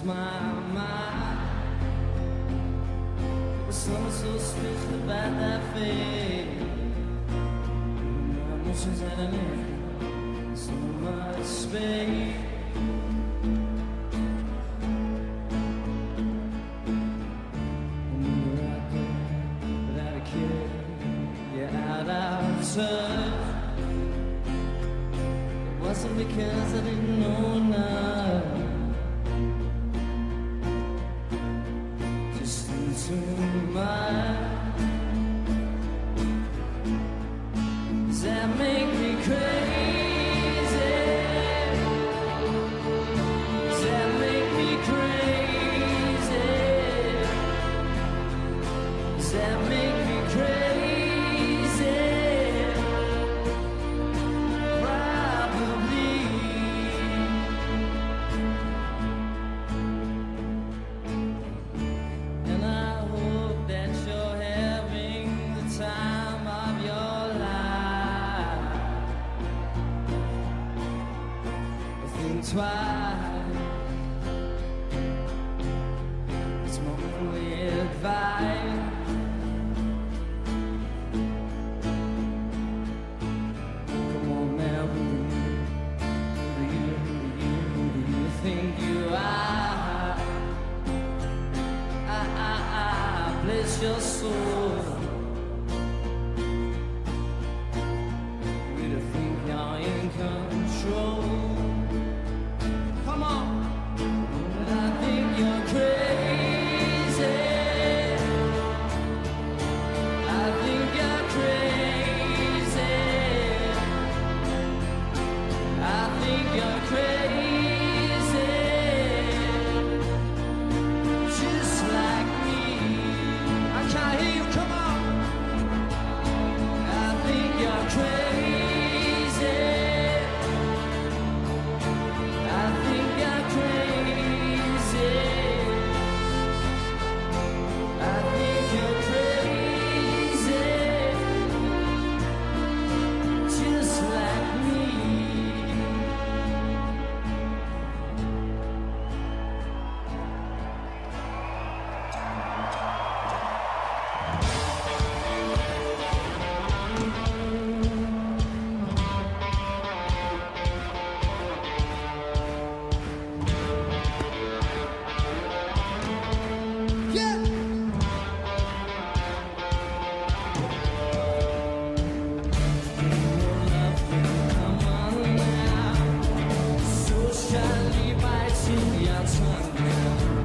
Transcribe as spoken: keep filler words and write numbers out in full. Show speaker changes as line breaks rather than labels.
my mind. There was something so special about that face. My emotions had an end, so much space. And you were out there without a care, you're out of touch. It wasn't because I didn't know enough. Too much. Does that make me crazy? Does that make me crazy? Does that make me crazy? Probably. And I hope that you're having the time of your life. Think twice. It's my only advice. Come on now, who do you, who do you, who do you think you are? I, I, I bless your soul. You to think you're in control. Come on. But I think you're crazy. I think you're crazy. I think you're crazy. Just like me. I can't hear you, come on. I think you're crazy. I think you're crazy. I think you're crazy. Just like me. Yeah. Come on now. So shall we bite in your tongue now?